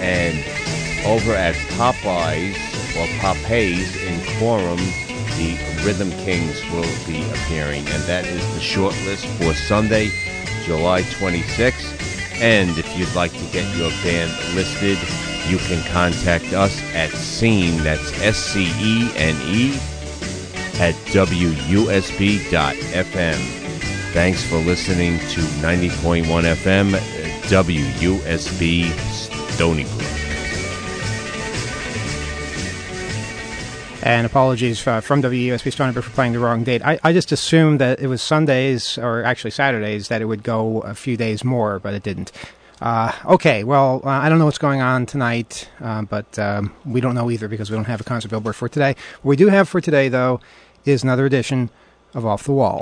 And over at Popeyes in Quorum, the Rhythm Kings will be appearing. And that is the short list for Sunday, July 26th. And if you'd like to get your band listed, you can contact us at Scene, that's SCENE, at WUSB.FM. Thanks for listening to 90.1 FM, WUSB Stony Brook. And apologies from WUSB Stony Brook for playing the wrong date. I just assumed that it was Sundays, or actually Saturdays, that it would go a few days more, but it didn't. Okay, well, I don't know what's going on tonight, but we don't know either because we don't have a concert billboard for today. What we do have for today, though, is another edition of Off the Wall.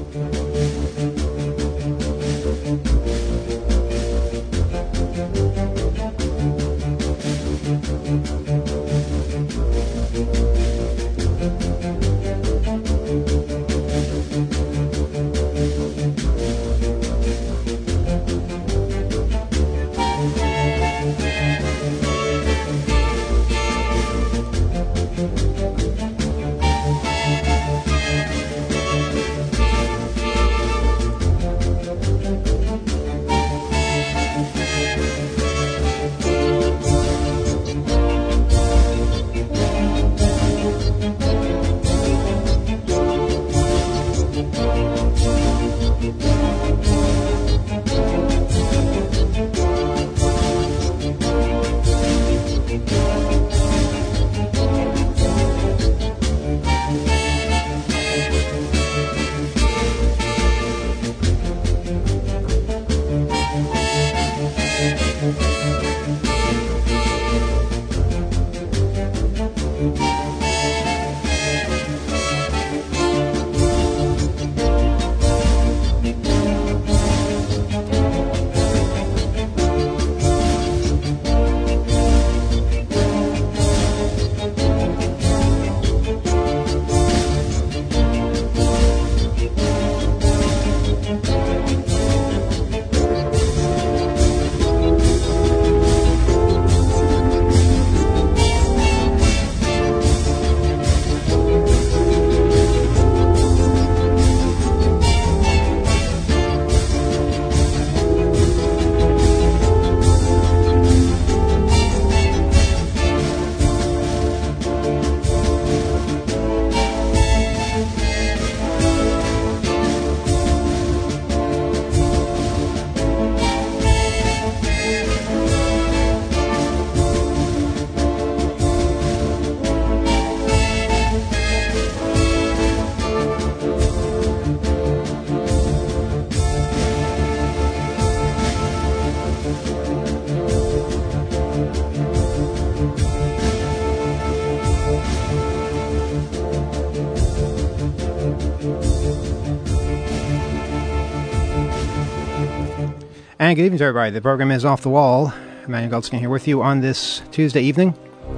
And good evening to everybody. The program is Off the Wall. Emmanuel Goldskin here with you on this Tuesday evening.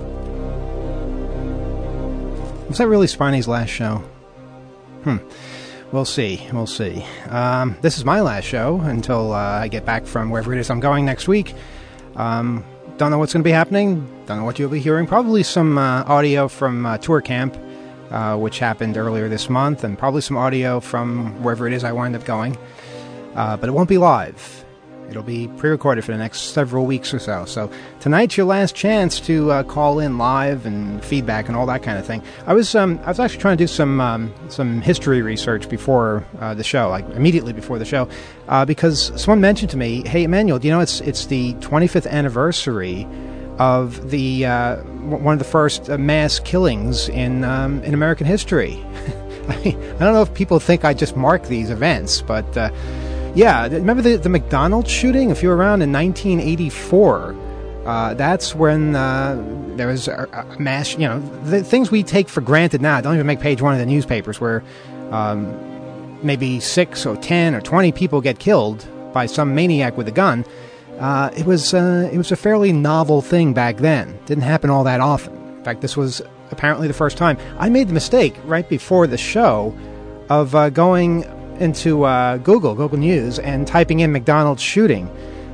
Was that really Spiney's last show? We'll see. This is my last show until I get back from wherever it is I'm going next week. Don't know what's going to be happening. Don't know what you'll be hearing. Probably some audio from Tour Camp, which happened earlier this month, and probably some audio from wherever it is I wind up going. But it won't be live. It'll be pre-recorded for the next several weeks or so. So tonight's your last chance to call in live and feedback and all that kind of thing. I was actually trying to do some history research before the show, like immediately before the show, because someone mentioned to me, "Hey, Emmanuel, do you know it's the 25th anniversary of the one of the first mass killings in American history?" I don't know if people think I just mark these events, but. Yeah, remember the McDonald's shooting? If you were around in 1984, that's when there was a mass, the things we take for granted now don't even make page one of the newspapers, where maybe 6 or 10 or 20 people get killed by some maniac with a gun. It was a fairly novel thing back then. Didn't happen all that often. In fact, this was apparently the first time. I made the mistake right before the show of going into Google News and typing in McDonald's shooting.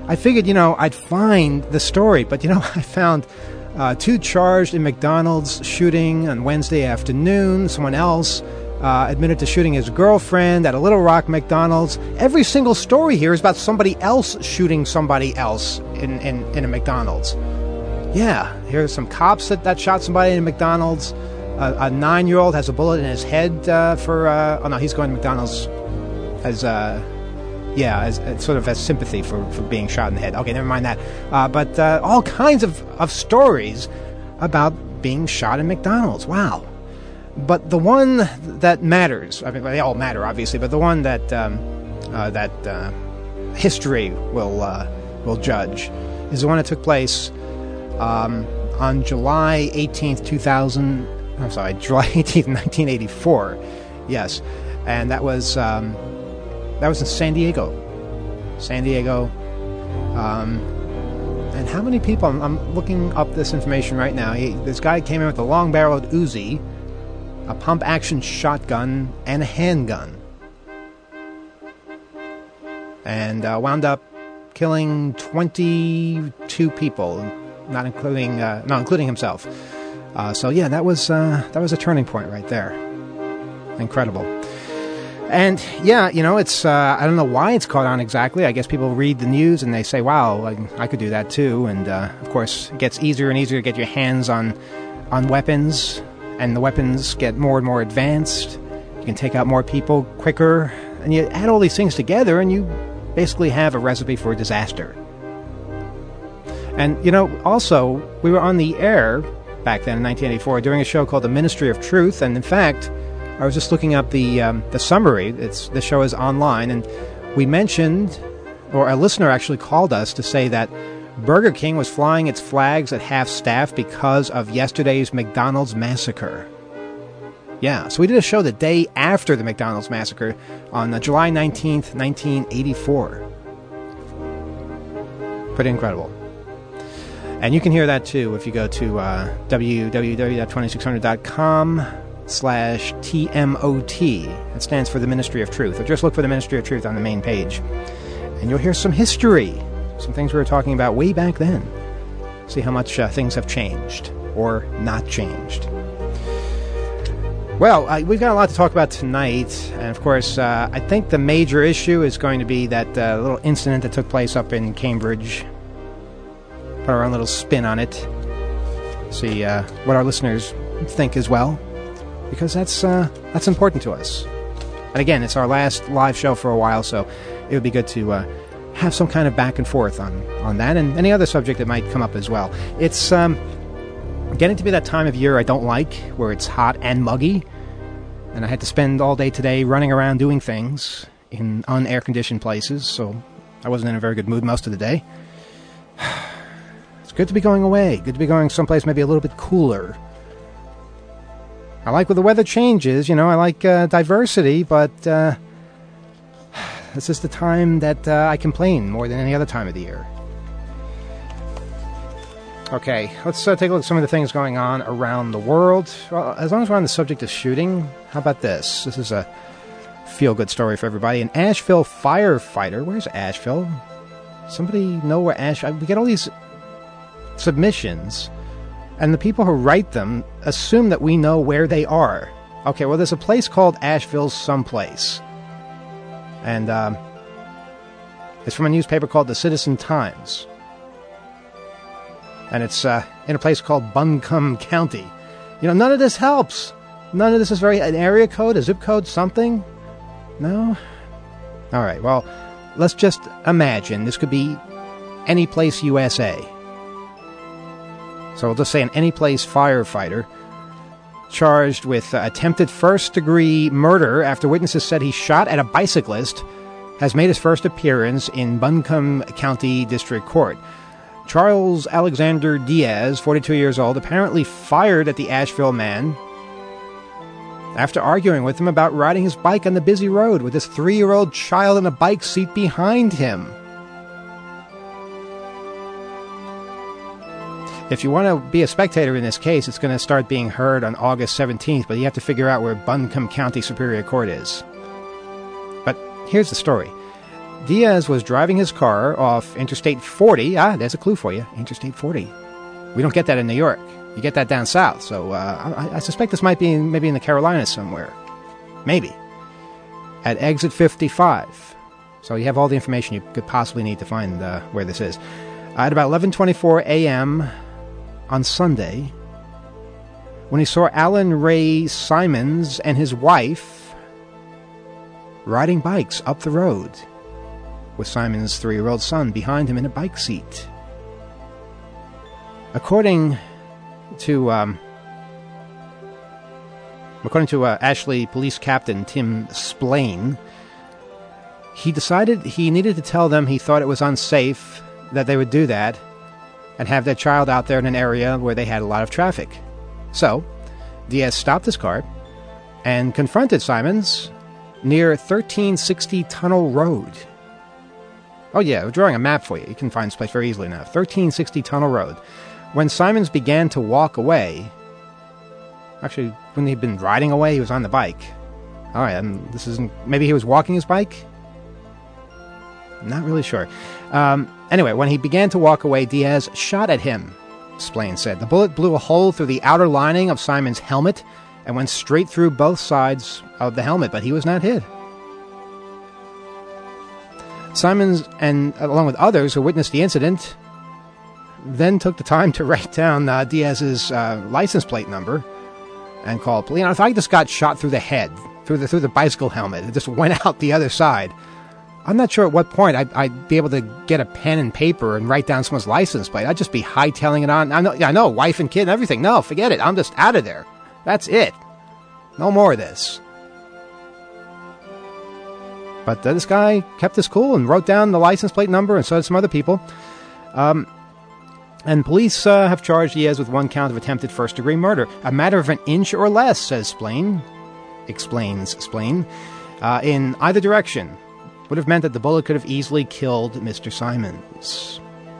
I figured, I'd find the story, but, I found 2 charged in McDonald's shooting on Wednesday afternoon. Someone else admitted to shooting his girlfriend at a Little Rock McDonald's. Every single story here is about somebody else shooting somebody else in a McDonald's. Yeah, here's some cops that shot somebody in a McDonald's. A 9-year-old has a bullet in his head he's going to McDonald's as sort of as sympathy for being shot in the head. Okay, never mind that. But all kinds of stories about being shot in McDonald's. Wow. But the one that matters, I mean, they all matter, obviously, but the one that history will judge is the one that took place on July 18th, July 18th, 1984. Yes, and that was in San Diego. And how many people? I'm looking up this information right now. This guy came in with a long-barreled Uzi, a pump-action shotgun, and a handgun, and wound up killing 22 people, not including himself. So yeah, that was a turning point right there. Incredible. And yeah, it's I don't know why it's caught on exactly. I guess people read the news and they say, "Wow, I could do that too." And of course, it gets easier and easier to get your hands on weapons. And the weapons get more and more advanced. You can take out more people quicker. And you add all these things together, and you basically have a recipe for disaster. And, also, we were on the air back then in 1984 doing a show called The Ministry of Truth. And, in fact, I was just looking up the summary. The show is online. And we mentioned, or a listener actually called us to say that Burger King was flying its flags at half-staff because of yesterday's McDonald's massacre. Yeah, so we did a show the day after the McDonald's massacre on July 19th, 1984. Pretty incredible. And you can hear that, too, if you go to www.2600.com/TMOT. It stands for the Ministry of Truth. Or just look for the Ministry of Truth on the main page. And you'll hear some history. Some things we were talking about way back then. See how much things have changed or not changed. Well, we've got a lot to talk about tonight. And, of course, I think the major issue is going to be that little incident that took place up in Cambridge. Put our own little spin on it. See what our listeners think as well. Because that's important to us. And, again, it's our last live show for a while, so it would be good to have some kind of back and forth on that and any other subject that might come up as well. It's getting to be that time of year I don't like, where it's hot and muggy, and I had to spend all day today running around doing things in un-air-conditioned places, so I wasn't in a very good mood most of the day. It's good to be going away, good to be going someplace maybe a little bit cooler. I like when the weather changes, I like diversity, but this is the time that I complain more than any other time of the year. Okay, let's take a look at some of the things going on around the world. Well, as long as we're on the subject of shooting, how about this? This is a feel-good story for everybody. An Asheville firefighter. Where's Asheville? Somebody know where Asheville... We get all these submissions, and the people who write them assume that we know where they are. Okay, well, there's a place called Asheville someplace. And it's from a newspaper called the Citizen Times. And it's in a place called Buncombe County. None of this helps. None of this is an area code, a zip code, something? No? All right, well, let's just imagine this could be any place USA. So we'll just say an any place firefighter charged with attempted first-degree murder after witnesses said he shot at a bicyclist has made his first appearance in Buncombe County District Court. Charles Alexander Diaz, 42 years old, apparently fired at the Asheville man after arguing with him about riding his bike on the busy road with his 3-year-old child in a bike seat behind him. If you want to be a spectator in this case, it's going to start being heard on August 17th, but you have to figure out where Buncombe County Superior Court is. But here's the story. Diaz was driving his car off Interstate 40. There's a clue for you. Interstate 40. We don't get that in New York. You get that down south. So I suspect this might be maybe in the Carolinas somewhere. Maybe. At exit 55. So you have all the information you could possibly need to find where this is. At about 11:24 a.m. on Sunday, when he saw Alan Ray Simons and his wife riding bikes up the road with Simons' 3-year-old son behind him in a bike seat. According to Ashley Police Captain Tim Splain, he decided he needed to tell them he thought it was unsafe that they would do that and have their child out there in an area where they had a lot of traffic. So, Diaz stopped his car and confronted Simons near 1360 Tunnel Road. Oh yeah, we're drawing a map for you. You can find this place very easily now. 1360 Tunnel Road. When Simons began to walk away, actually, when he'd been riding away, he was on the bike. All right, maybe he was walking his bike? Not really sure. Anyway, when he began to walk away, Diaz shot at him, Splain said. The bullet blew a hole through the outer lining of Simons' helmet and went straight through both sides of the helmet, but he was not hit. Simons, and along with others who witnessed the incident, then took the time to write down Diaz's license plate number and called police. If I just got shot through the head, through the bicycle helmet, it just went out the other side, I'm not sure at what point I'd be able to get a pen and paper and write down someone's license plate. I'd just be hightailing it on. I know, wife and kid and everything. No, forget it. I'm just out of there. That's it. No more of this. But this guy kept his cool and wrote down the license plate number, and so did some other people. And police have charged Diaz with 1 count of attempted first-degree murder. A matter of an inch or less, says Splain. Explains Splain. In either direction would have meant that the bullet could have easily killed Mr. Simons.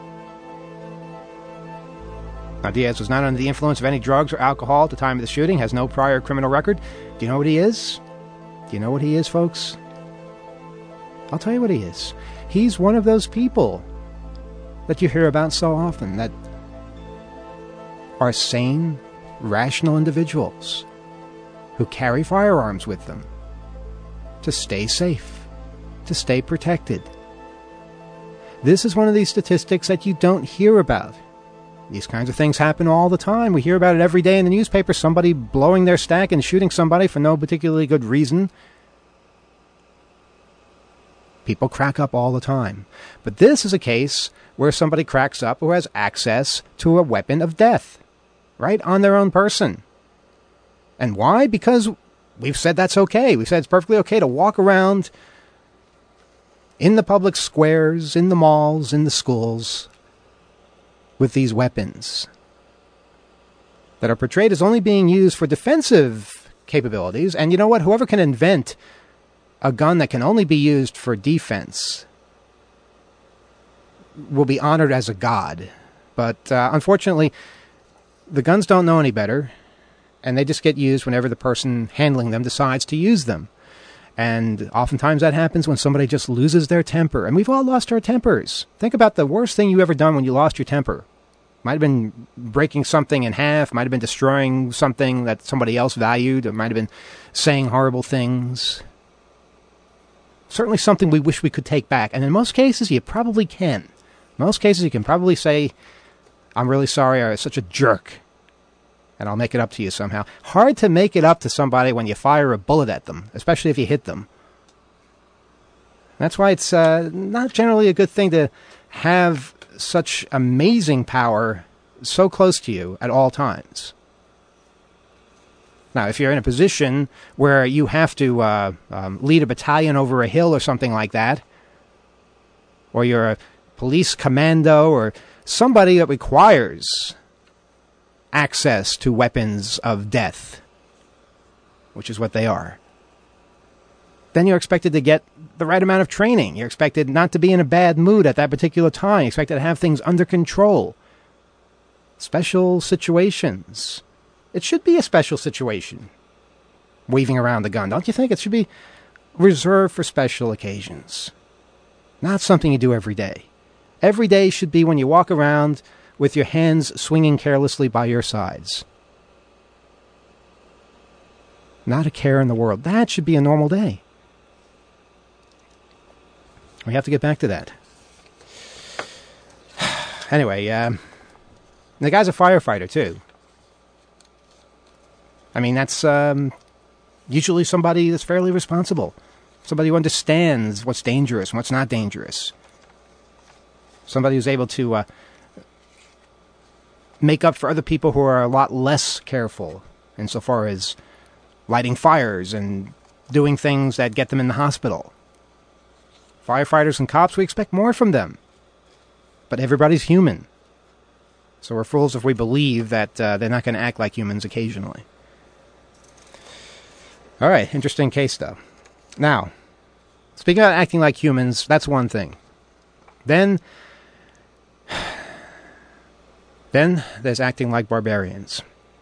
Now, Diaz was not under the influence of any drugs or alcohol at the time of the shooting, has no prior criminal record. Do you know what he is? Do you know what he is, folks? I'll tell you what he is. He's one of those people that you hear about so often that are sane, rational individuals who carry firearms with them to stay safe, to stay protected. This is one of these statistics that you don't hear about. These kinds of things happen all the time. We hear about it every day in the newspaper, somebody blowing their stack and shooting somebody for no particularly good reason. People crack up all the time. But this is a case where somebody cracks up who has access to a weapon of death, right on their own person. And why? Because we've said that's okay. We've said it's perfectly okay to walk around in the public squares, in the malls, in the schools, with these weapons that are portrayed as only being used for defensive capabilities. And you know what? Whoever can invent a gun that can only be used for defense will be honored as a god. But unfortunately, the guns don't know any better, and they just get used whenever the person handling them decides to use them. And oftentimes that happens when somebody just loses their temper. And we've all lost our tempers. Think about the worst thing you ever done when you lost your temper. Might have been breaking something in half, might have been destroying something that somebody else valued, or might have been saying horrible things. Certainly something we wish we could take back. And in most cases, you probably can. In most cases, you can probably say, I'm really sorry, I was such a jerk, and I'll make it up to you somehow. Hard to make it up to somebody when you fire a bullet at them, especially if you hit them. That's why it's not generally a good thing to have such amazing power so close to you at all times. Now, if you're in a position where you have to lead a battalion over a hill or something like that, or you're a police commando or somebody that requires access to weapons of death, which is what they are, then you're expected to get the right amount of training. You're expected not to be in a bad mood at that particular time. You're expected to have things under control. Special situations. It should be a special situation, waving around the gun. Don't you think? It should be reserved for special occasions. Not something you do every day. Every day should be when you walk around with your hands swinging carelessly by your sides. Not a care in the world. That should be a normal day. We have to get back to that. Anyway, the guy's a firefighter, too. I mean, that's usually somebody that's fairly responsible. Somebody who understands what's dangerous and what's not dangerous. Somebody who's able to make up for other people who are a lot less careful insofar as lighting fires and doing things that get them in the hospital. Firefighters and cops, we expect more from them. But everybody's human. So we're fools if we believe that they're not going to act like humans occasionally. All right, interesting case, though. Now, speaking about acting like humans, that's one thing. Then there's acting like barbarians.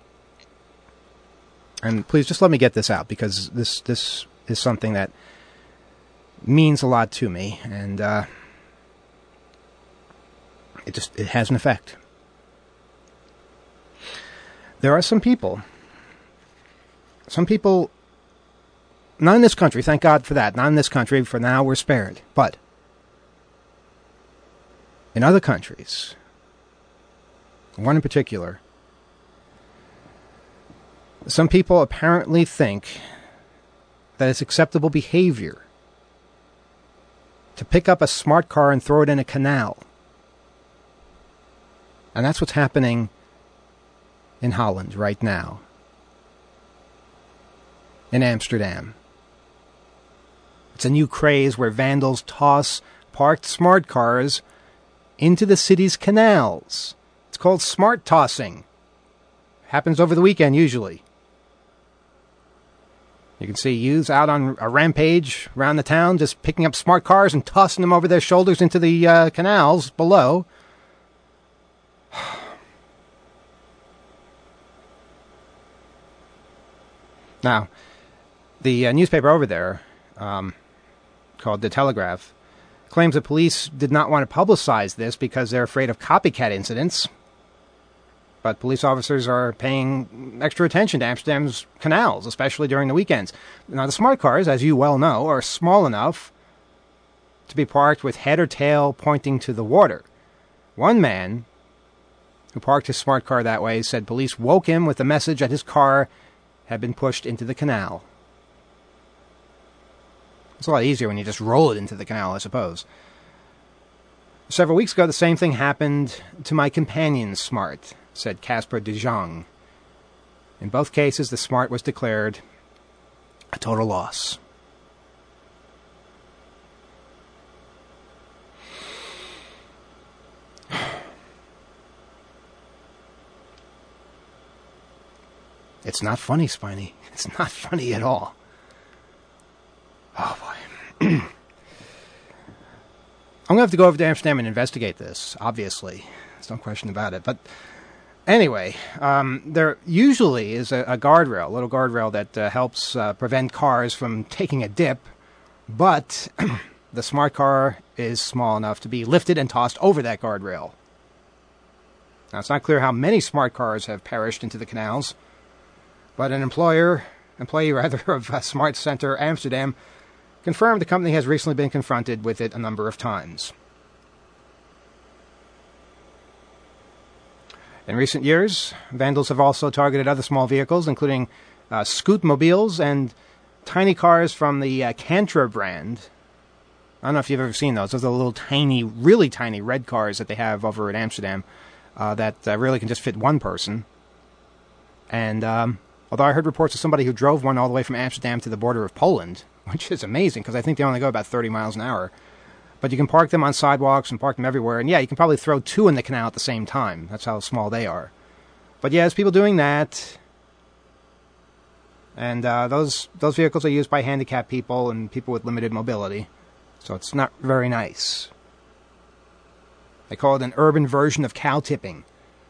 And please just let me get this out, because this is something that means a lot to me, and it has an effect. There are some people, not in this country, thank God for that, not in this country, for now we're spared, but in other countries, one in particular, some people apparently think that it's acceptable behavior to pick up a smart car and throw it in a canal. And that's what's happening in Holland right now. In Amsterdam. It's a new craze where vandals toss parked smart cars into the city's canals. It's called smart tossing. Happens over the weekend usually. You can see youths out on a rampage around the town just picking up smart cars and tossing them over their shoulders into the canals below. Now, the newspaper over there, called The Telegraph, claims that police did not want to publicize this because they're afraid of copycat incidents. But police officers are paying extra attention to Amsterdam's canals, especially during the weekends. Now, the smart cars, as you well know, are small enough to be parked with head or tail pointing to the water. One man who parked his smart car that way said police woke him with the message that his car had been pushed into the canal. It's a lot easier when you just roll it into the canal, I suppose. Several weeks ago, the same thing happened to my companion's smart, said Casper de Jong. In both cases, the smart was declared a total loss. It's not funny, Spiny. It's not funny at all. Oh, boy. I'm going to have to go over to Amsterdam and investigate this, obviously. There's no question about it. But anyway, there usually is a guardrail, a little guardrail that helps prevent cars from taking a dip. But the smart car is small enough to be lifted and tossed over that guardrail. Now, it's not clear how many smart cars have perished into the canals. But an employee of Smart Center Amsterdam confirmed the company has recently been confronted with it a number of times. In recent years, vandals have also targeted other small vehicles, including scootmobiles and tiny cars from the Cantra brand. I don't know if you've ever seen those. Those are little tiny, really tiny red cars that they have over at Amsterdam that really can just fit one person. And although I heard reports of somebody who drove one all the way from Amsterdam to the border of Poland, which is amazing because I think they only go about 30 miles an hour. But you can park them on sidewalks and park them everywhere. And yeah, you can probably throw two in the canal at the same time. That's how small they are. But yeah, there's people doing that. And those vehicles are used by handicapped people and people with limited mobility. So it's not very nice. They call it an urban version of cow tipping.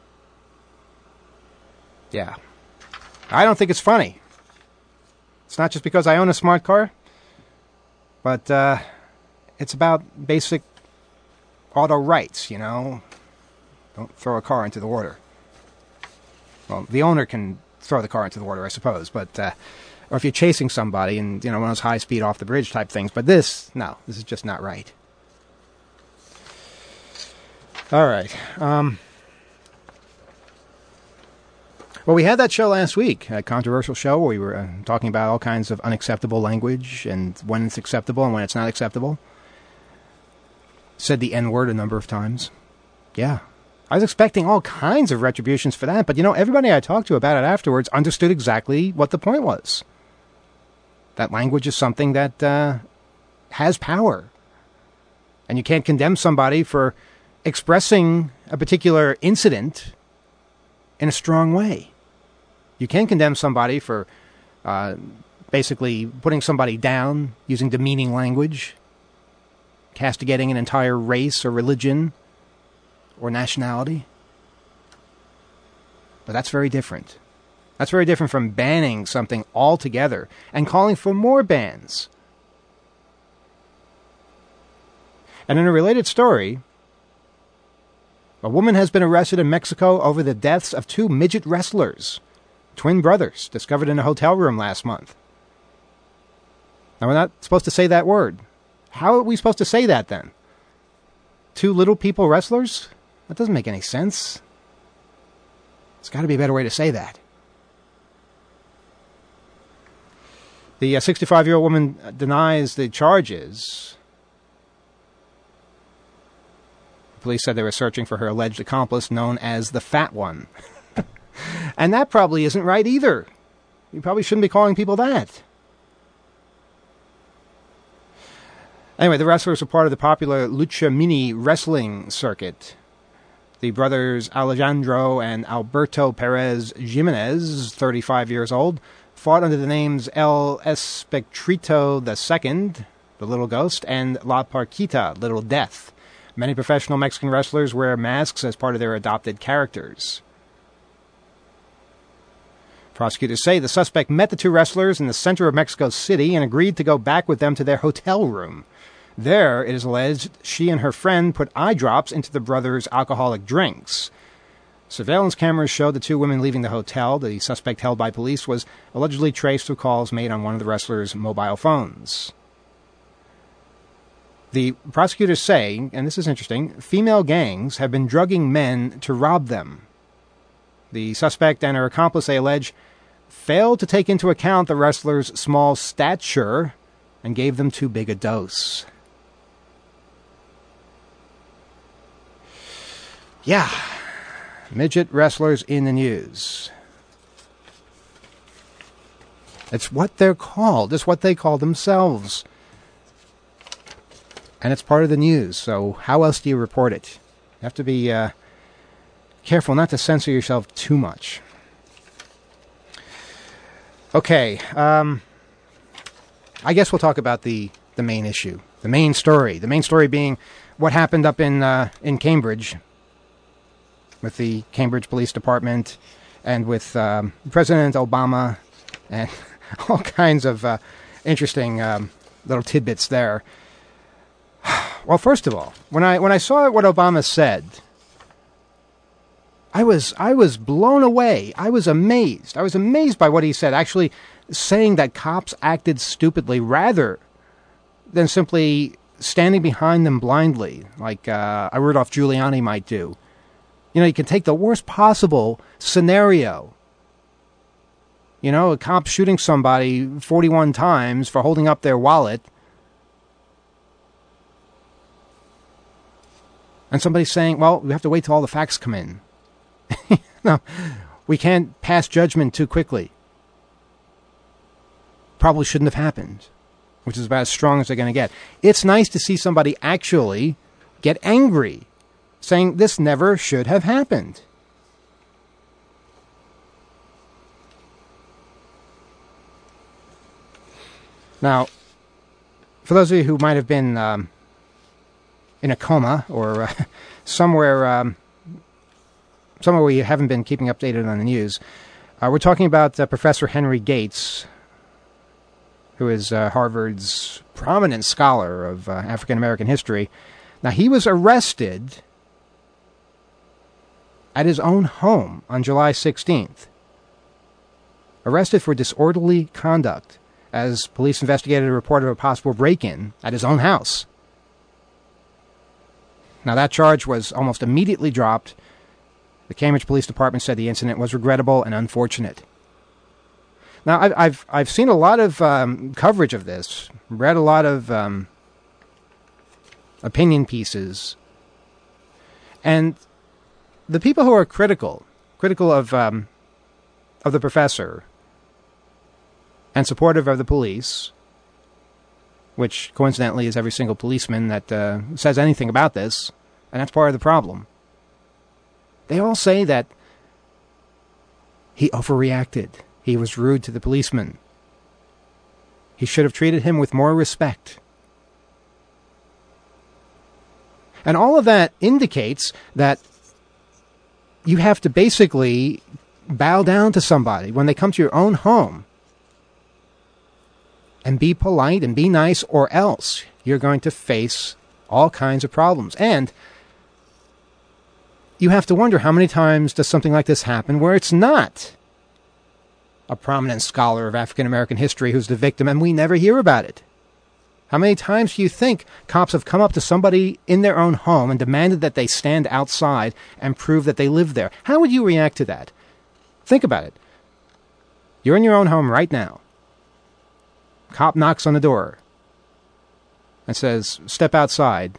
Yeah. I don't think it's funny. It's not just because I own a smart car. But It's about basic auto rights, Don't throw a car into the water. Well, the owner can throw the car into the water, I suppose, but or if you're chasing somebody and, one of those high-speed off-the-bridge type things. But this is just not right. All right. Well, we had that show last week, a controversial show where we were talking about all kinds of unacceptable language and when it's acceptable and when it's not acceptable. Said the N-word a number of times. Yeah. I was expecting all kinds of retributions for that, but everybody I talked to about it afterwards understood exactly what the point was. That language is something that has power. And you can't condemn somebody for expressing a particular incident in a strong way. You can condemn somebody for basically putting somebody down, using demeaning language, castigating an entire race or religion or nationality. But that's very different. That's very different from banning something altogether and calling for more bans. And in a related story, a woman has been arrested in Mexico over the deaths of 2 midget wrestlers, twin brothers, discovered in a hotel room last month. Now, we're not supposed to say that word. How are we supposed to say that, then? 2 little people wrestlers? That doesn't make any sense. There's got to be a better way to say that. The 65-year-old woman denies the charges. Police said they were searching for her alleged accomplice, known as the Fat One. And that probably isn't right either. You probably shouldn't be calling people that. Anyway, the wrestlers are part of the popular Lucha Mini wrestling circuit. The brothers Alejandro and Alberto Perez Jimenez, 35 years old, fought under the names El Espectrito II, the Little Ghost, and La Parquita, Little Death. Many professional Mexican wrestlers wear masks as part of their adopted characters. Prosecutors say the suspect met the 2 wrestlers in the center of Mexico City and agreed to go back with them to their hotel room. There, it is alleged, she and her friend put eye drops into the brothers' alcoholic drinks. Surveillance cameras showed the 2 women leaving the hotel. The suspect held by police was allegedly traced through calls made on one of the wrestlers' mobile phones. The prosecutors say, and this is interesting, female gangs have been drugging men to rob them. The suspect and her accomplice, they allege, failed to take into account the wrestlers' small stature and gave them too big a dose. Yeah, midget wrestlers in the news. It's what they're called. It's what they call themselves. And it's part of the news, so how else do you report it? You have to be careful not to censor yourself too much. Okay, I guess we'll talk about the main issue, the main story. The main story being what happened up in Cambridge with the Cambridge Police Department and with President Obama and all kinds of interesting little tidbits there. Well, first of all, when I saw what Obama said, I was blown away. I was amazed. I was amazed by what he said, actually saying that cops acted stupidly rather than simply standing behind them blindly, like a Rudolph Giuliani might do. You can take the worst possible scenario. A cop shooting somebody 41 times for holding up their wallet, and somebody's saying, well, we have to wait till all the facts come in. No, we can't pass judgment too quickly. Probably shouldn't have happened, which is about as strong as they're going to get. It's nice to see somebody actually get angry, saying this never should have happened. Now, for those of you who might have been in a coma or somewhere where you haven't been keeping updated on the news, we're talking about Professor Henry Gates, who is Harvard's prominent scholar of African American history. Now, he was arrested at his own home on July 16th. Arrested for disorderly conduct as police investigated a report of a possible break-in at his own house. Now, that charge was almost immediately dropped. The Cambridge Police Department said the incident was regrettable and unfortunate. Now, I've seen a lot of coverage of this, read a lot of opinion pieces, and the people who are critical of the professor and supportive of the police, which coincidentally is every single policeman that says anything about this, and that's part of the problem. They all say that he overreacted. He was rude to the policeman. He should have treated him with more respect. And all of that indicates that you have to basically bow down to somebody when they come to your own home and be polite and be nice, or else you're going to face all kinds of problems. And you have to wonder, how many times does something like this happen where it's not a prominent scholar of African American history who's the victim and we never hear about it? How many times do you think cops have come up to somebody in their own home and demanded that they stand outside and prove that they live there? How would you react to that? Think about it. You're in your own home right now. Cop knocks on the door and says, "Step outside."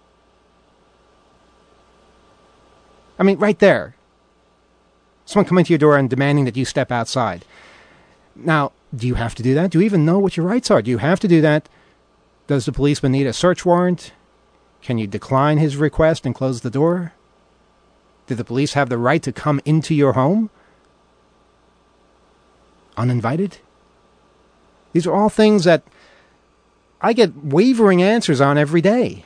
I mean, right there. Someone coming to your door and demanding that you step outside. Now, do you have to do that? Do you even know what your rights are? Do you have to do that? Does the policeman need a search warrant? Can you decline his request and close the door? Do the police have the right to come into your home uninvited? These are all things that I get wavering answers on every day.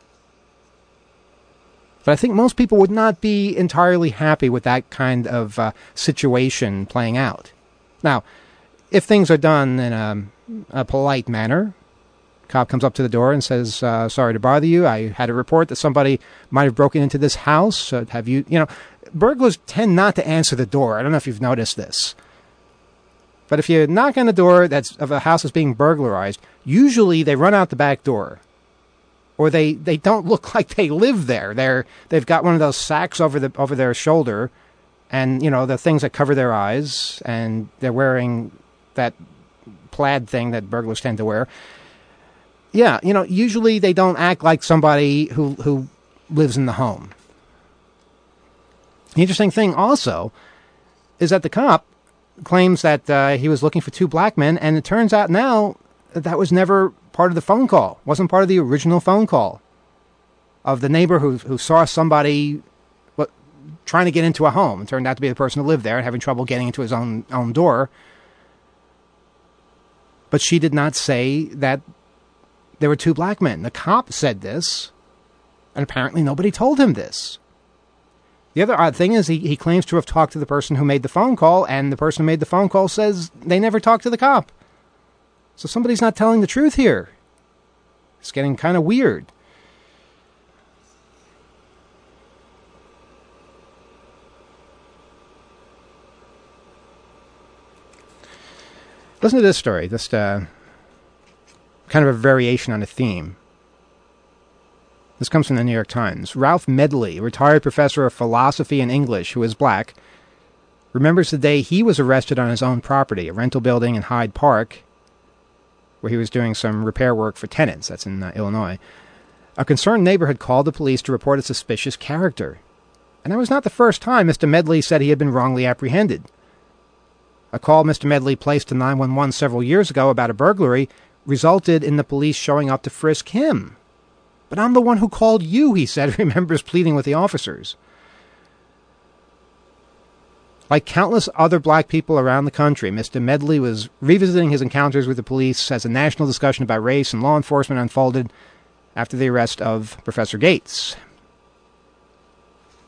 But I think most people would not be entirely happy with that kind of situation playing out. Now, if things are done in a polite manner, cop comes up to the door and says, "Sorry to bother you. I had a report that somebody might have broken into this house. Have you, burglars tend not to answer the door. I don't know if you've noticed this. But if you knock on the door of a house that's being burglarized, usually they run out the back door. Or they don't look like they live there. They've got one of those sacks over their shoulder, and the things that cover their eyes, and they're wearing that plaid thing that burglars tend to wear. Yeah, usually they don't act like somebody who lives in the home. The interesting thing also is that the cop claims that he was looking for two black men, and it turns out now that was never part of the phone call. Wasn't part of the original phone call of the neighbor who saw somebody trying to get into a home. It turned out to be the person who lived there and having trouble getting into his own door. But she did not say that there were two black men. The cop said this, and apparently nobody told him this. The other odd thing is he claims to have talked to the person who made the phone call, and the person who made the phone call says they never talked to the cop. So somebody's not telling the truth here. It's getting kind of weird. Listen to this story, just kind of a variation on a theme. This comes from the New York Times. Ralph Medley, retired professor of philosophy and English who is black, remembers the day he was arrested on his own property, a rental building in Hyde Park, where he was doing some repair work for tenants. That's in Illinois. A concerned neighbor had called the police to report a suspicious character. And that was not the first time Mr. Medley said he had been wrongly apprehended. A call Mr. Medley placed to 911 several years ago about a burglary resulted in the police showing up to frisk him. "But I'm the one who called you," he said, remembers pleading with the officers. Like countless other black people around the country, Mr. Medley was revisiting his encounters with the police as a national discussion about race and law enforcement unfolded after the arrest of Professor Gates.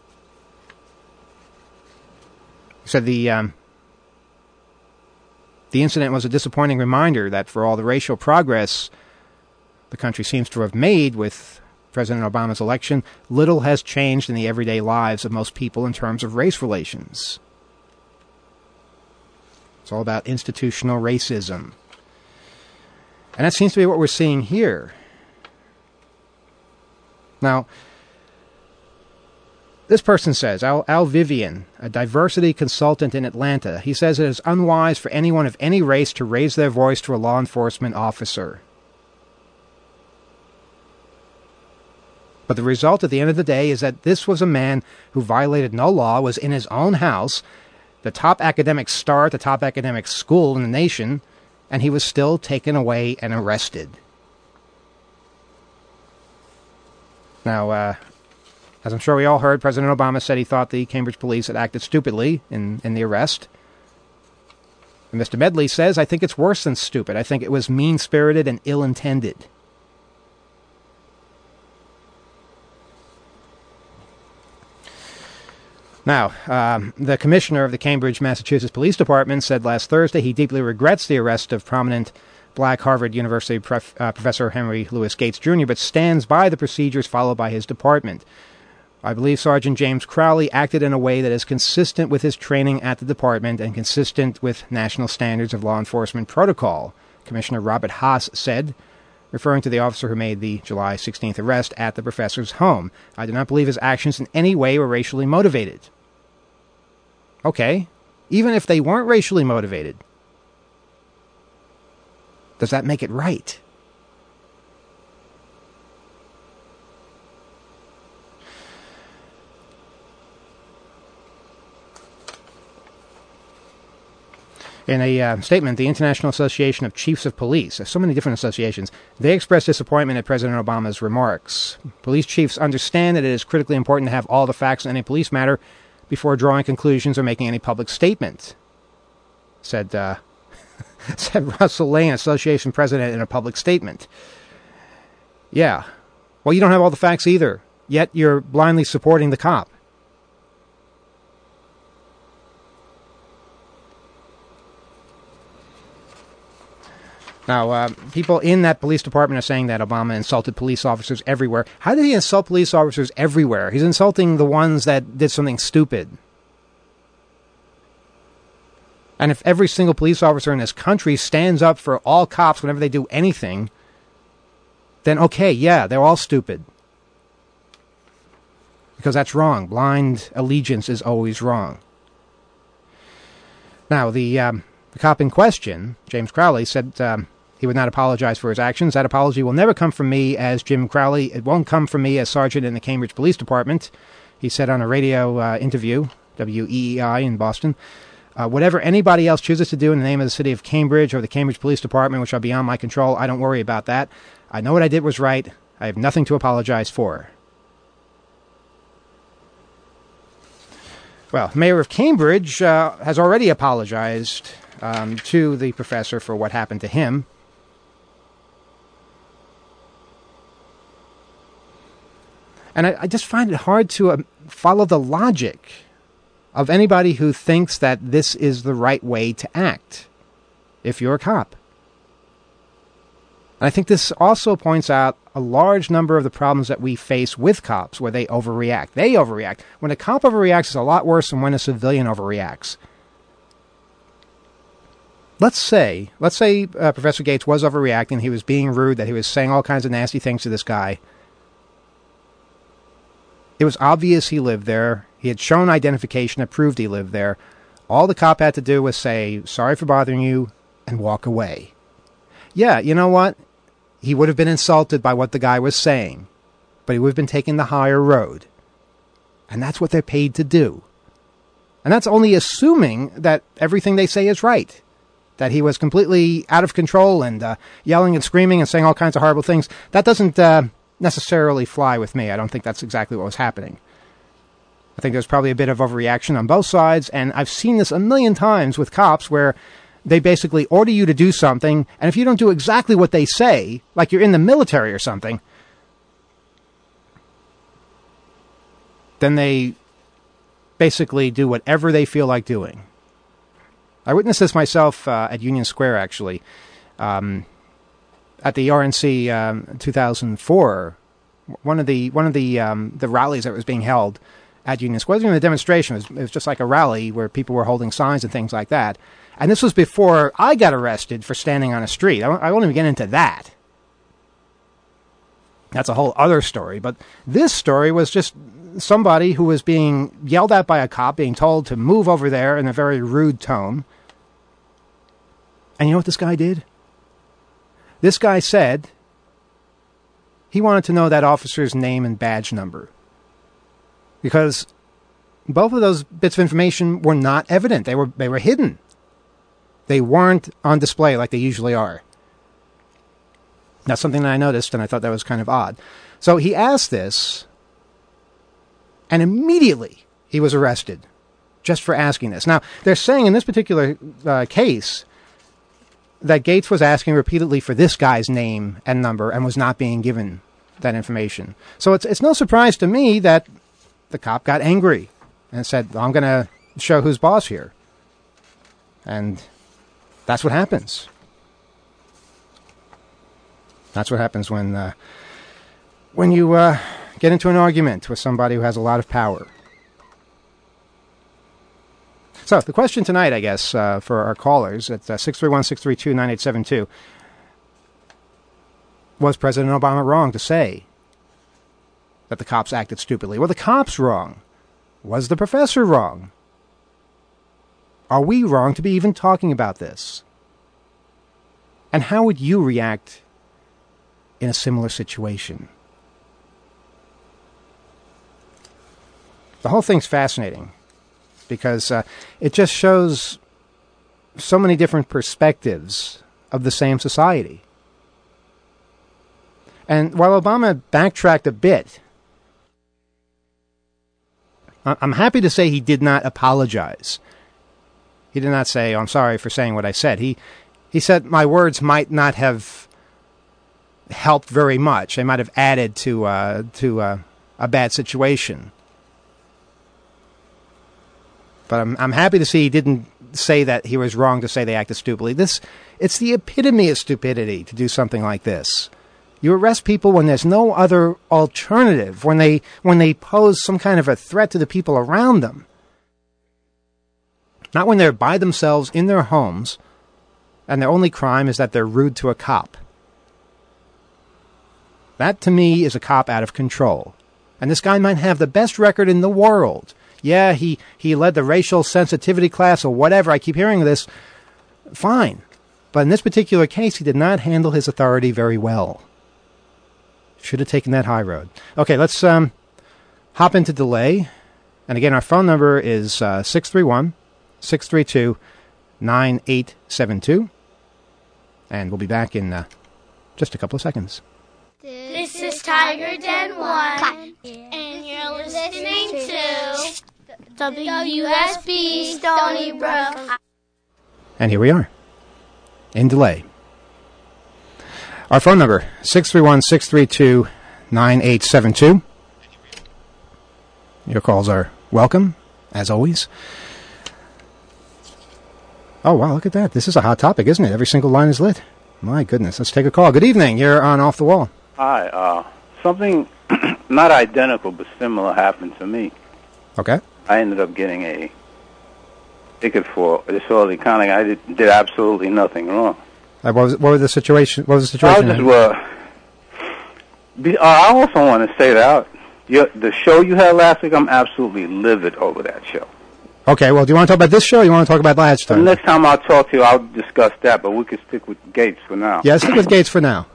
He said the The incident was a disappointing reminder that for all the racial progress the country seems to have made with President Obama's election, little has changed in the everyday lives of most people in terms of race relations. It's all about institutional racism. And that seems to be what we're seeing here. Now, this person says, Al Vivian, a diversity consultant in Atlanta, he says it is unwise for anyone of any race to raise their voice to a law enforcement officer. But the result at the end of the day is that this was a man who violated no law, was in his own house, the top academic star at the top academic school in the nation, and he was still taken away and arrested. Now, as I'm sure we all heard, President Obama said he thought the Cambridge police had acted stupidly in the arrest. And Mr. Medley says, I think it's worse than stupid. I think it was mean-spirited and ill-intended. Now, the commissioner of the Cambridge, Massachusetts Police Department said last Thursday he deeply regrets the arrest of prominent black Harvard University Professor Henry Louis Gates Jr., but stands by the procedures followed by his department. I believe Sergeant James Crowley acted in a way that is consistent with his training at the department and consistent with national standards of law enforcement protocol, Commissioner Robert Haas said, referring to the officer who made the July 16th arrest at the professor's home. I do not believe his actions in any way were racially motivated. Okay, even if they weren't racially motivated, does that make it right? In a statement, the International Association of Chiefs of Police, so many different associations, they expressed disappointment at President Obama's remarks. Police chiefs understand that it is critically important to have all the facts in any police matter before drawing conclusions or making any public statement, said Russell Lane, association president, in a public statement. Yeah. Well, you don't have all the facts either, yet you're blindly supporting the cop. Now, people in that police department are saying that Obama insulted police officers everywhere. How did he insult police officers everywhere? He's insulting the ones that did something stupid. And if every single police officer in this country stands up for all cops whenever they do anything, then okay, yeah, they're all stupid. Because that's wrong. Blind allegiance is always wrong. Now, the cop in question, James Crowley, said he would not apologize for his actions. That apology will never come from me as Jim Crowley. It won't come from me as sergeant in the Cambridge Police Department, he said on a radio interview, WEEI in Boston. Whatever anybody else chooses to do in the name of the city of Cambridge or the Cambridge Police Department, which are beyond my control, I don't worry about that. I know what I did was right. I have nothing to apologize for. Well, the mayor of Cambridge has already apologized to the professor for what happened to him. And I just find it hard to follow the logic of anybody who thinks that this is the right way to act if you're a cop. And I think this also points out a large number of the problems that we face with cops where they overreact. They overreact. When a cop overreacts, it's a lot worse than when a civilian overreacts. Let's say Professor Gates was overreacting, he was being rude, that he was saying all kinds of nasty things to this guy. It was obvious he lived there. He had shown identification that proved he lived there. All the cop had to do was say, sorry for bothering you, and walk away. Yeah, you know what? He would have been insulted by what the guy was saying, but he would have been taking the higher road. And that's what they're paid to do. And that's only assuming that everything they say is right. That he was completely out of control and yelling and screaming and saying all kinds of horrible things. That doesn't necessarily fly with me. I don't think that's exactly what was happening. I think there's probably a bit of overreaction on both sides, and I've seen this a million times with cops where they basically order you to do something, and if you don't do exactly what they say, like you're in the military or something, then they basically do whatever they feel like doing. I witnessed this myself at Union Square, actually, at the RNC 2004. One of the rallies that was being held at Union Square. It wasn't even a demonstration. It was just like a rally where people were holding signs and things like that. And this was before I got arrested for standing on a street. I won't even get into that. That's a whole other story. But this story was just somebody who was being yelled at by a cop, being told to move over there in a very rude tone. And you know what this guy did? This guy said he wanted to know that officer's name and badge number. Because both of those bits of information were not evident. They were hidden. They weren't on display like they usually are. That's something that I noticed, and I thought that was kind of odd. So he asked this, and immediately he was arrested just for asking this. Now, they're saying in this particular case that Gates was asking repeatedly for this guy's name and number and was not being given that information. So it's no surprise to me that the cop got angry and said, I'm going to show who's boss here. And that's what happens. That's what happens when you get into an argument with somebody who has a lot of power. So the question tonight, I guess, for our callers at 631-632-9872, was President Obama wrong to say that the cops acted stupidly? Were the cops wrong? Was the professor wrong? Are we wrong to be even talking about this? And how would you react in a similar situation? The whole thing's fascinating because it just shows so many different perspectives of the same society. And while Obama backtracked a bit, I'm happy to say he did not apologize. He did not say, oh, I'm sorry for saying what I said. He said my words might not have helped very much. They might have added to a bad situation. But I'm happy to see he didn't say that he was wrong to say they acted stupidly. It's the epitome of stupidity to do something like this. You arrest people when there's no other alternative, when they pose some kind of a threat to the people around them. Not when they're by themselves in their homes, and their only crime is that they're rude to a cop. That, to me, is a cop out of control. And this guy might have the best record in the world. Yeah, he led the racial sensitivity class or whatever. I keep hearing this. Fine. But in this particular case, he did not handle his authority very well. Should have taken that high road. Okay, let's hop into delay. And again, our phone number is 631-632-9872. And we'll be back in just a couple of seconds. This is Tiger Den 1, and you're listening to WSB Stony Brook. And here we are, in delay. Our phone number, 631-632-9872. Your calls are welcome, as always. Oh, wow, look at that. This is a hot topic, isn't it? Every single line is lit. My goodness, let's take a call. Good evening. You're on Off the Wall. Hi. Something not identical but similar happened to me. Okay. I ended up getting a ticket for disorderly conduct. I did absolutely nothing wrong. What was the situation? What was the situation? I also want to say that the show you had last week, I'm absolutely livid over that show. Okay, well, do you want to talk about this show or you want to talk about last time? The next time I'll talk to you, I'll discuss that, but we could stick with Gates for now. Yeah, stick with Gates for now.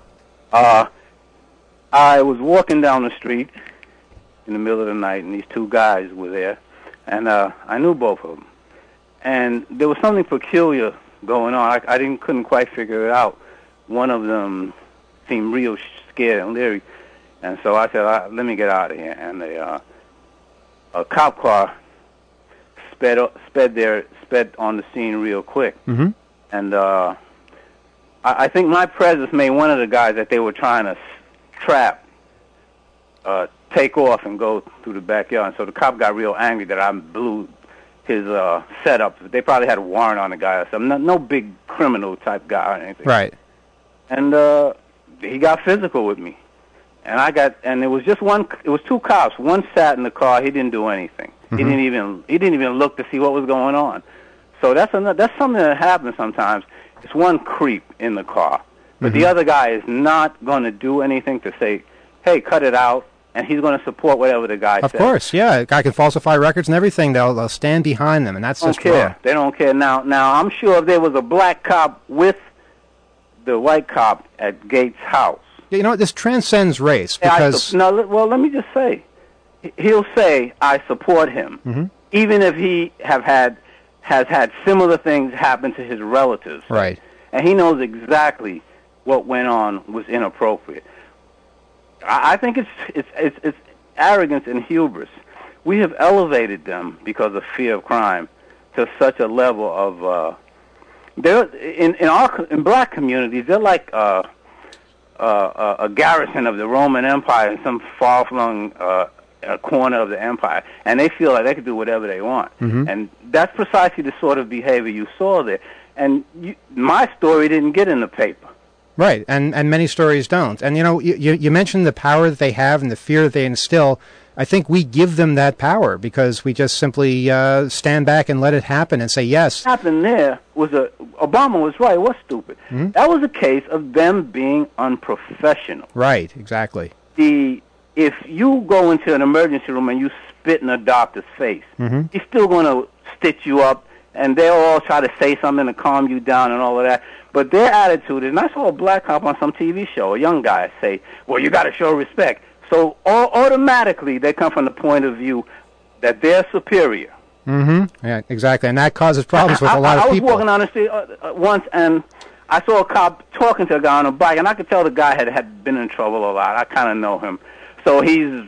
I was walking down the street in the middle of the night, and these two guys were there, and I knew both of them. And there was something peculiar going on. I couldn't quite figure it out. One of them seemed real scared and leery, and so I said, let me get out of here. And a cop car sped on the scene real quick. Mm-hmm. And I think my presence made one of the guys that they were trying to trap take off and go through the backyard. And so the cop got real angry that I blew setup. They probably had a warrant on the guy or something. No big criminal type guy or anything. Right. And he got physical with me. And it was just one. It was two cops. One sat in the car. He didn't do anything. Mm-hmm. He didn't even look to see what was going on. So that's something that happens sometimes. It's one creep in the car, but the other guy is not going to do anything to say, "Hey, cut it out," and he's going to support whatever the guy says. Of course, yeah. A guy can falsify records and everything. They'll stand behind them, and that's just wrong. They don't care. Now, I'm sure if there was a black cop with the white cop at Gates' house. You know, this transcends race because... let me just say, he'll say, I support him, even if he has had similar things happen to his relatives. Right. And he knows exactly what went on was inappropriate. I think it's arrogance and hubris. We have elevated them because of fear of crime to such a level of... in black communities, they're like... a garrison of the Roman Empire in some far-flung corner of the empire, and they feel like they can do whatever they want. And that's precisely the sort of behavior you saw there. And my story didn't get in the paper. Right, and many stories don't. And, you know, you mentioned the power that they have and the fear that they instill. I think we give them that power because we just simply stand back and let it happen and say yes. What happened there was Obama was right. It was stupid. That was a case of them being unprofessional. Right, exactly. If you go into an emergency room and you spit in a doctor's face, he's still going to stitch you up, and they'll all try to say something to calm you down and all of that. But their attitude is, and I saw a black cop on some TV show, a young guy, say, well, you got to show respect. So automatically they come from the point of view that they're superior. Yeah, exactly, and that causes problems with a lot of people. I was walking down the street once, and I saw a cop talking to a guy on a bike, and I could tell the guy had been in trouble a lot. I kind of know him. So he's,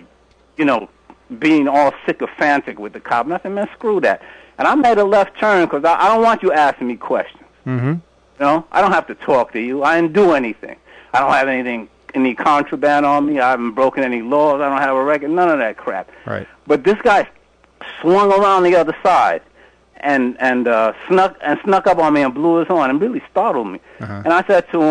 being all sycophantic with the cop. And I said, man, screw that. And I made a left turn because I don't want you asking me questions. I don't have to talk to you. I didn't do anything. I don't have any contraband on me. I haven't broken any laws. I don't have a record. None of that crap. Right. But this guy swung around the other side and snuck up on me and blew his horn and really startled me. And I said to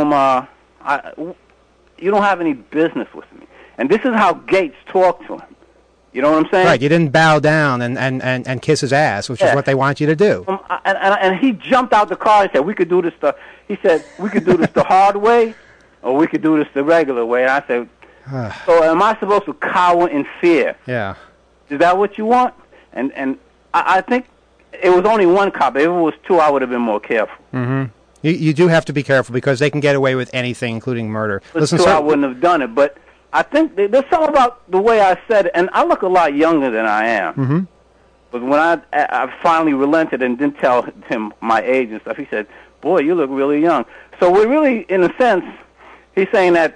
him, you don't have any business with me. And this is how Gates talked to him. You know what I'm saying? Right. You didn't bow down and kiss his ass, which is what they want you to do. And he jumped out the car and said, we could do this he said, we could do this the hard way or we could do this the regular way. And I said, so am I supposed to cower in fear? Yeah. Is that what you want? And I think it was only one cop. If it was two, I would have been more careful. You do have to be careful because they can get away with anything, including murder. Listen, I wouldn't have done it, but I think there's something about the way I said it, and I look a lot younger than I am. But when I finally relented and didn't tell him my age and stuff, he said, boy, you look really young. So we're really, in a sense, he's saying that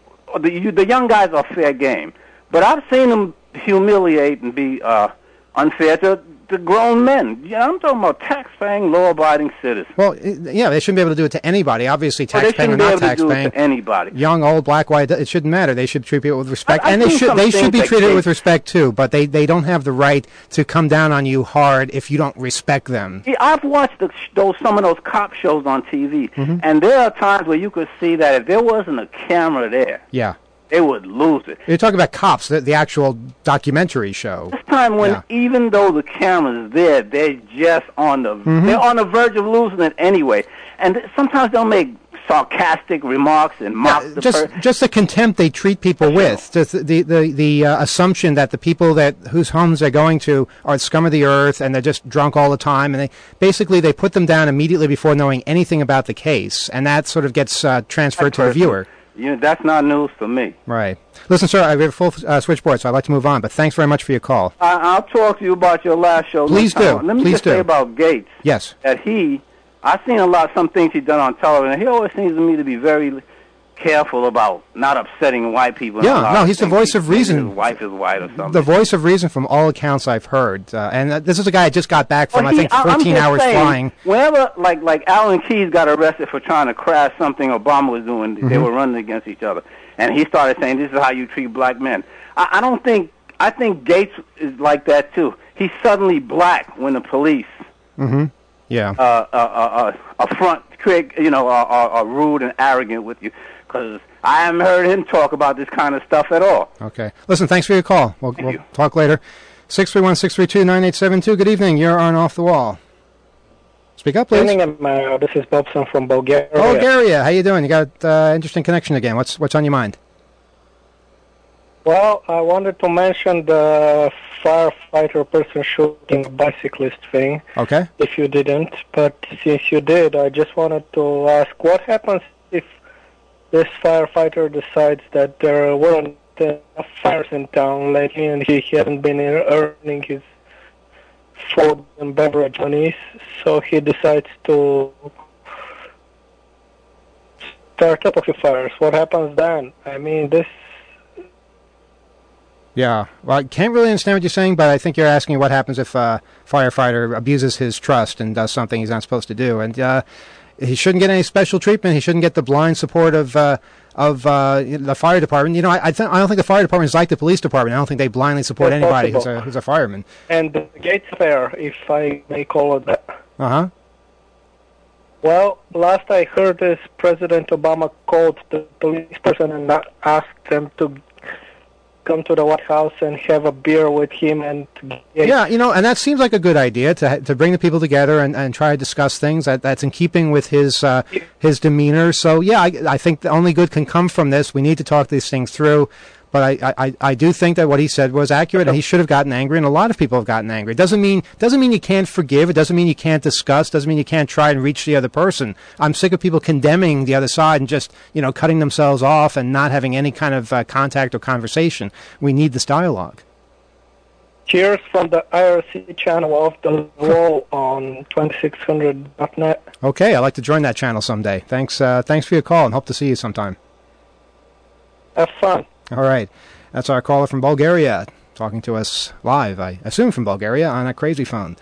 the young guys are fair game. But I've seen them humiliate and be unfair to grown men. I'm talking about tax-paying, law-abiding citizens. Well, yeah, they shouldn't be able to do it to anybody. Obviously, tax-paying or not tax-paying. They shouldn't be able to do it to anybody. Young, old, black, white, it shouldn't matter. They should treat people with respect. And they should be treated with respect, too. But they don't have the right to come down on you hard if you don't respect them. Yeah, I've watched some of those cop shows on TV, and there are times where you could see that if there wasn't a camera there, they would lose it. You're talking about Cops, the actual documentary show. This time when even though the camera's there, they're just on the they're on the verge of losing it anyway. And sometimes they'll make sarcastic remarks and mock the person. Just the contempt they treat people with. Just the assumption that the people whose homes they're going to are scum of the earth and they're just drunk all the time, and they put them down immediately before knowing anything about the case, and that sort of gets transferred to the viewer. That's not news for me. Right. Listen, sir, I have a full switchboard, so I'd like to move on, but thanks very much for your call. I'll talk to you about your last show. Please do. Let me say about Gates. Yes. That I've seen some things he's done on television. He always seems to me to be very careful about not upsetting white people. He's the voice of reason. His wife is white or something. The voice of reason from all accounts I've heard. And this is a guy I just got back from, 14 hours flying. Whenever, like Alan Keyes got arrested for trying to crash something Obama was doing, they were running against each other. And he started saying, this is how you treat black men. I think Gates is like that, too. he's suddenly black when the police affront, are rude and arrogant with you. Because I haven't heard him talk about this kind of stuff at all. Okay. Listen, thanks for your call. We'll talk later. 631-632-9872. Good evening. You're on Off the Wall. Speak up, please. Good evening. This is Bobson from Bulgaria. Bulgaria. How you doing? You got interesting connection again. What's on your mind? Well, I wanted to mention the firefighter person shooting a bicyclist thing. Okay. If you didn't, but since you did, I just wanted to ask, what happens if this firefighter decides that there weren't enough fires in town lately and he hasn't been earning his food and beverage money, so he decides to start up a few fires? What happens then? I mean, this... Yeah, well, I can't really understand what you're saying, but I think you're asking what happens if a firefighter abuses his trust and does something he's not supposed to do. And he shouldn't get any special treatment. He shouldn't get the blind support of the fire department. I don't think the fire department is like the police department. I don't think they blindly support anybody who's a fireman. And the Gates affair, if I may call it that. Uh-huh. Well, last I heard is President Obama called the police person and asked them to come to the White House and have a beer with him and yeah, and that seems like a good idea to bring the people together and try to discuss things that's in keeping with his demeanor. So yeah, I think the only good can come from this. We need to talk these things through. But I do think that what he said was accurate, and he should have gotten angry, and a lot of people have gotten angry. It doesn't mean you can't forgive. It doesn't mean you can't discuss. Doesn't mean you can't try and reach the other person. I'm sick of people condemning the other side and just cutting themselves off and not having any kind of contact or conversation. We need this dialogue. Cheers from the IRC channel of the Wall on 2600.net. Okay, I'd like to join that channel someday. Thanks for your call, and hope to see you sometime. Have fun. All right. That's our caller from Bulgaria talking to us live, I assume from Bulgaria, on a crazy phone.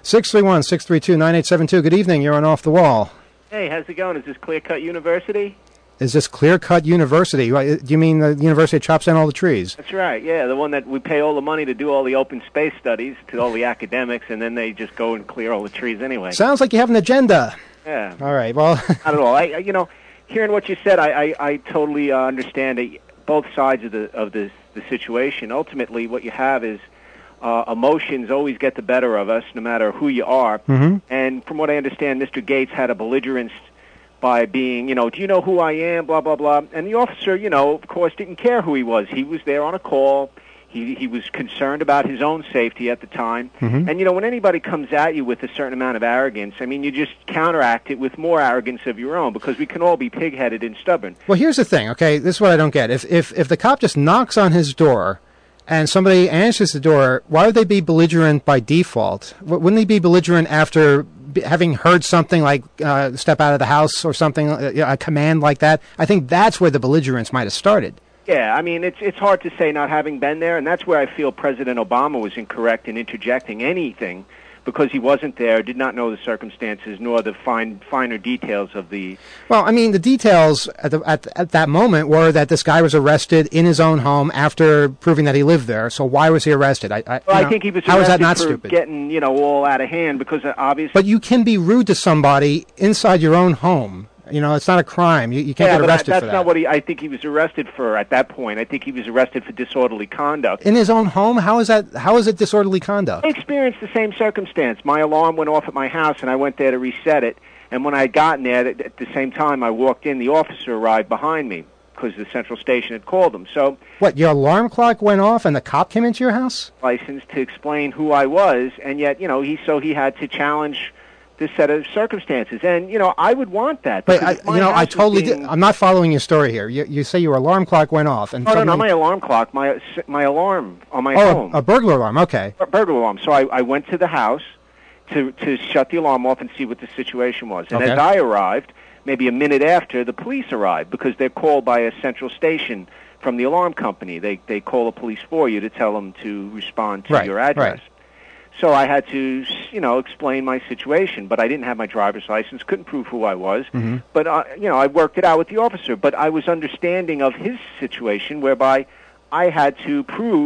631-632-9872. Good evening. You're on Off the Wall. Hey, how's it going? Is this Clear Cut University? Is this Clear Cut University? Do you mean the university that chops down all the trees? That's right, yeah. The one that we pay all the money to do all the open space studies to all the academics, and then they just go and clear all the trees anyway. Sounds like you have an agenda. Yeah. All right, well... Not at all. Hearing what you said, I totally understand it. Both sides of the situation. Ultimately, what you have is emotions always get the better of us, no matter who you are. Mm-hmm. And from what I understand, Mr. Gates had a belligerence by being, do you know who I am, blah, blah, blah. And the officer, of course, didn't care who he was. He was there on a call. He was concerned about his own safety at the time. Mm-hmm. And, when anybody comes at you with a certain amount of arrogance, you just counteract it with more arrogance of your own, because we can all be pig-headed and stubborn. Well, here's the thing, okay? This is what I don't get. If the cop just knocks on his door and somebody answers the door, why would they be belligerent by default? Wouldn't they be belligerent after having heard something like step out of the house or something, a command like that? I think that's where the belligerence might have started. Yeah, it's hard to say not having been there, and that's where I feel President Obama was incorrect in interjecting anything, because he wasn't there, did not know the circumstances, nor the finer details of the... Well, the details at that moment were that this guy was arrested in his own home after proving that he lived there, so why was he arrested? I think he was how arrested is that not for stupid? Getting, all out of hand, because obviously... But you can be rude to somebody inside your own home. It's not a crime. You can't get arrested for that. That's not what I think he was arrested for at that point. I think he was arrested for disorderly conduct. In his own home? How is it disorderly conduct? I experienced the same circumstance. My alarm went off at my house, and I went there to reset it. And when I had gotten there, at the same time I walked in, the officer arrived behind me, because the central station had called him. So, what, your alarm clock went off and the cop came into your house? License to explain who I was, and yet, he had to challenge this set of circumstances, and I would want that. But I totally I'm not following your story here. You say your alarm clock went off, and no, not my alarm clock. My alarm on my home. A burglar alarm. Okay. A burglar alarm. So I went to the house to shut the alarm off and see what the situation was. And as I arrived, maybe a minute after, the police arrived, because they're called by a central station from the alarm company. They call the police for you to tell them to respond to your address. Right. So I had to, explain my situation, but I didn't have my driver's license, couldn't prove who I was. Mm-hmm. But, I worked it out with the officer. But I was understanding of his situation, whereby I had to prove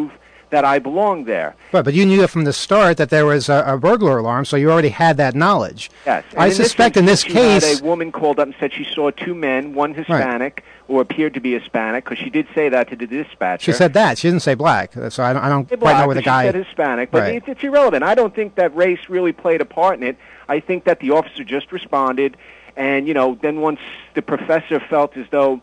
that I belonged there. But you knew from the start that there was a burglar alarm, so you already had that knowledge. Yes. I suspect in this case... Had a woman called up and said she saw two men, one Hispanic, or appeared to be Hispanic, because she did say that to the dispatcher. She said that. She didn't say black, so I don't quite know where the guy... She said Hispanic, but it's irrelevant. I don't think that race really played a part in it. I think that the officer just responded, and, then once the professor felt as though,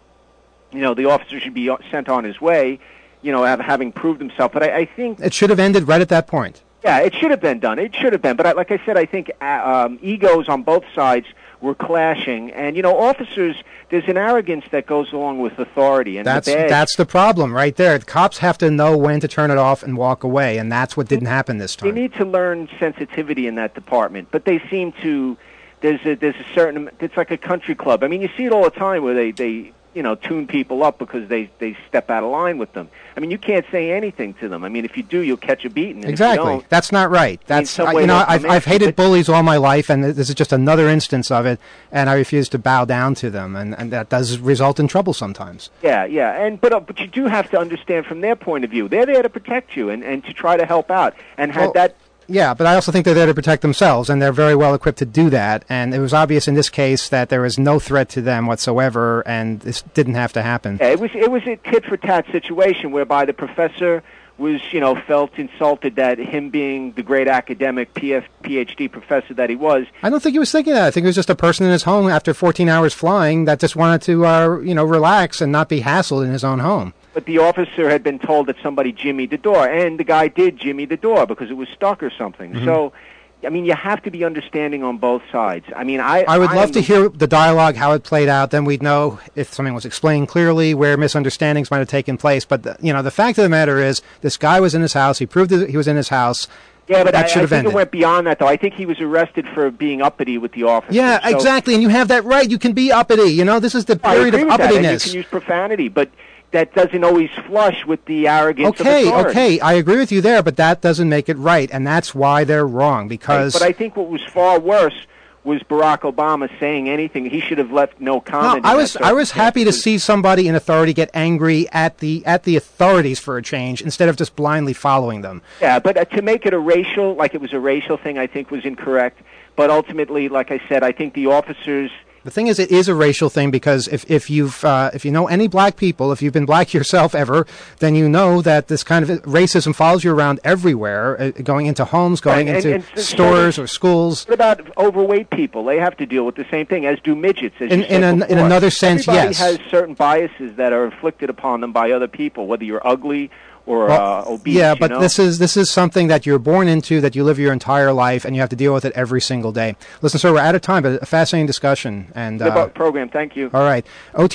the officer should be sent on his way, having proved himself. But I think... It should have ended right at that point. Yeah, it should have been done. It should have been. But like I said, I think egos on both sides were clashing. And, officers, there's an arrogance that goes along with authority. And that's the problem right there. The cops have to know when to turn it off and walk away, and that's what didn't happen this time. They need to learn sensitivity in that department. But they seem to... There's a certain... It's like a country club. I mean, you see it all the time where they tune people up because they step out of line with them. I mean, you can't say anything to them. I mean, if you do, you'll catch a beating. Exactly. That's not right. That's I've hated bullies all my life, and this is just another instance of it, and I refuse to bow down to them, and that does result in trouble sometimes. Yeah. But you do have to understand from their point of view. They're there to protect you and to try to help out. And Yeah, but I also think they're there to protect themselves, and they're very well equipped to do that. And it was obvious in this case that there was no threat to them whatsoever, and this didn't have to happen. Yeah, it was a tit-for-tat situation whereby the professor was, felt insulted that him being the great academic PhD professor that he was. I don't think he was thinking that. I think it was just a person in his home after 14 hours flying that just wanted to, relax and not be hassled in his own home. But the officer had been told that somebody jimmied the door, and the guy did jimmy the door because it was stuck or something. Mm-hmm. So, I mean, you have to be understanding on both sides. I mean, I would love to hear the dialogue, how it played out. Then we'd know if something was explained clearly, where misunderstandings might have taken place. But, the fact of the matter is, this guy was in his house. He proved that he was in his house. Yeah, but I think ended. It went beyond that, though. I think he was arrested for being uppity with the officer. Yeah, so, exactly, and you have that right. You can be uppity. This is the period of uppityness. You can use profanity, but that doesn't always flush with the arrogance of authority. Okay, I agree with you there, but that doesn't make it right, and that's why they're wrong, because... But I think what was far worse was Barack Obama saying anything. He should have left no comment. No, I was happy to see somebody in authority get angry at the authorities for a change instead of just blindly following them. Yeah, but to make it it was a racial thing, I think was incorrect. But ultimately, like I said, I think the officers... The thing is, it is a racial thing because if you know any black people, if you've been black yourself ever, then you know that this kind of racism follows you around everywhere, going into homes, going into stores or schools. What about overweight people? They have to deal with the same thing, as do midgets. As in another sense, everybody yes. Has certain biases that are inflicted upon them by other people, whether you're ugly or obese. Yeah, but this is something that you're born into, that you live your entire life, and you have to deal with it every single day. Listen, sir, we're out of time, but a fascinating discussion. And program, thank you. All right,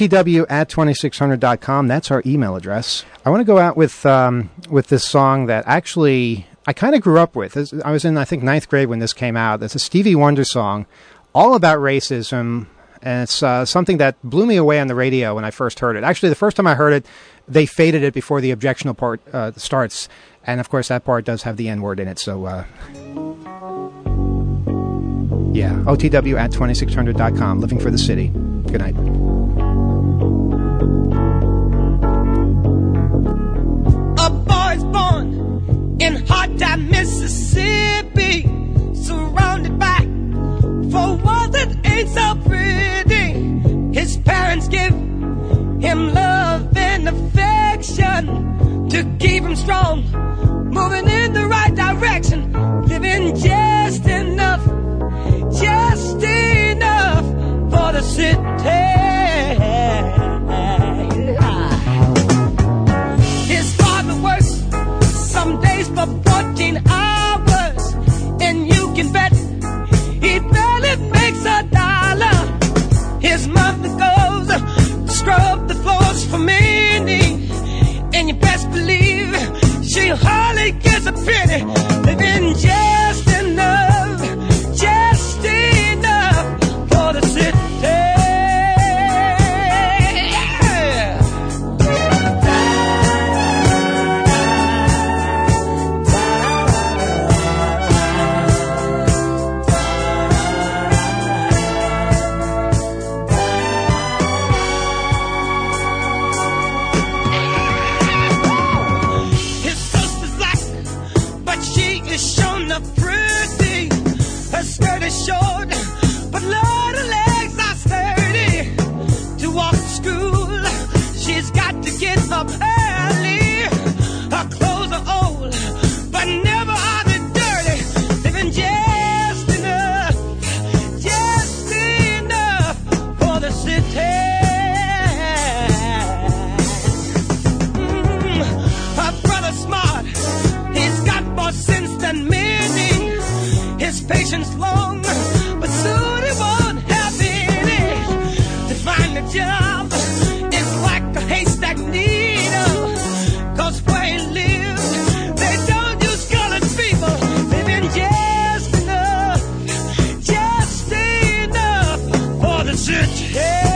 OTW@2600.com. That's our email address. I want to go out with this song that actually I kind of grew up with. I was in, I think, 9th grade when this came out. It's a Stevie Wonder song, all about racism. And it's something that blew me away on the radio when I first heard it. Actually, the first time I heard it, they faded it before the objectional part starts. And, of course, that part does have the N-word in it. So, OTW@2600.com. Living for the City. Good night. A boy's born in Hot Time, Mississippi, surrounded by 4 walls that ain't so pretty. His parents give him love and affection to keep him strong, moving in the right direction, living just enough for the city. His father works some days for 14 hours, and you can bet he barely makes $1. His mother goes to scrub the floors for many, and you best believe she hardly gets a penny, living just enough job. It's like a haystack needle. 'Cause where he lives, they don't use colored people. They've been just enough for the city.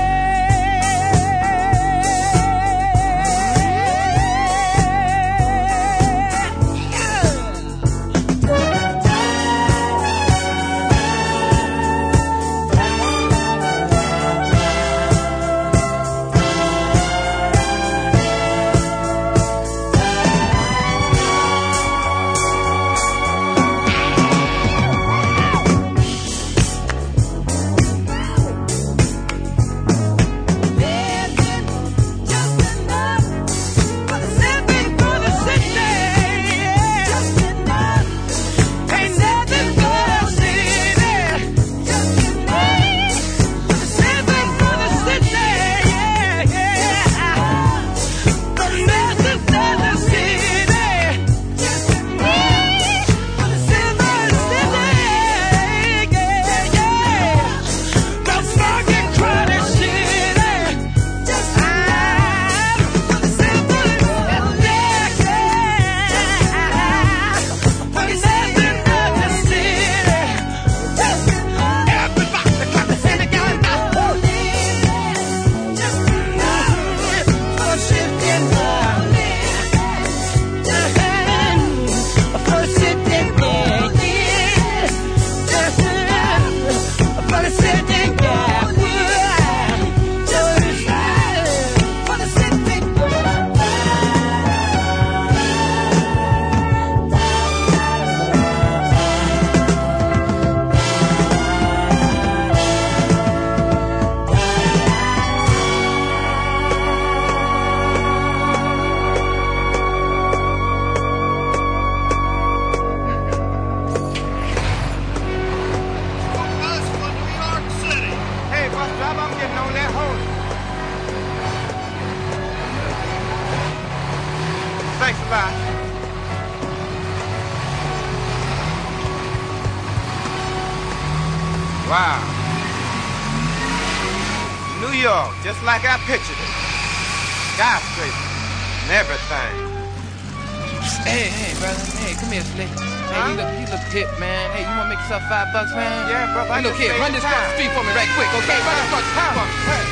Thanks a lot. Wow. New York, just like I pictured it. Skyscrapers and everything. Hey, brother. Hey, come here, Slick. Hey, you look hip, man. Hey, you wanna make yourself $5, man? Yeah, bro. Hey, look here, run this across the street for me right quick, okay? Run this across the street for me. Hey.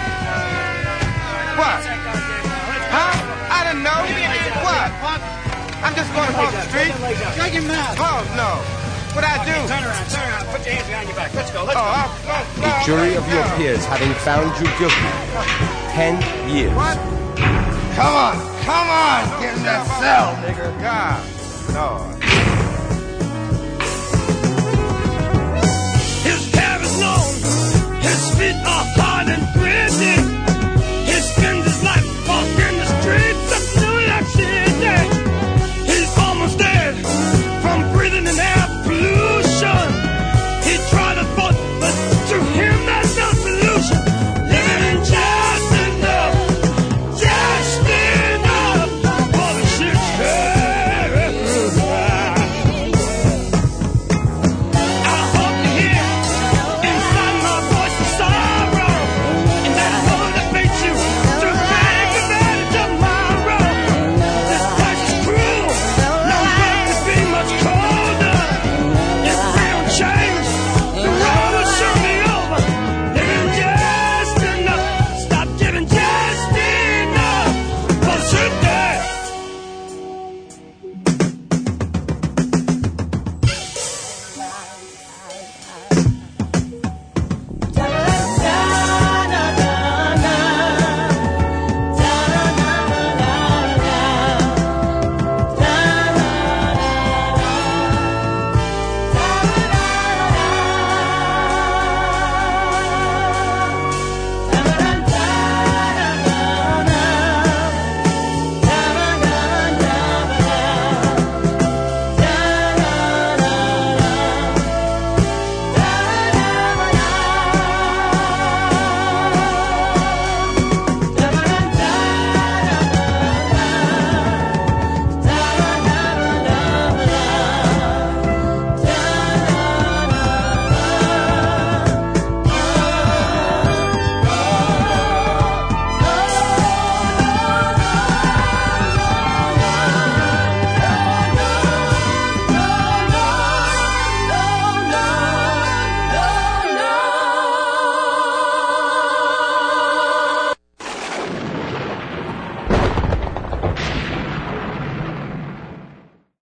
What? Huh? I didn't know. What? I'm just going across the street. Shut your mouth. Oh, no. What'd I do? Turn around. Put your hands behind your back. Let's go. A jury of your peers having found you guilty. 10 years. What? Come on. Get in that cell, nigga. God. Lord.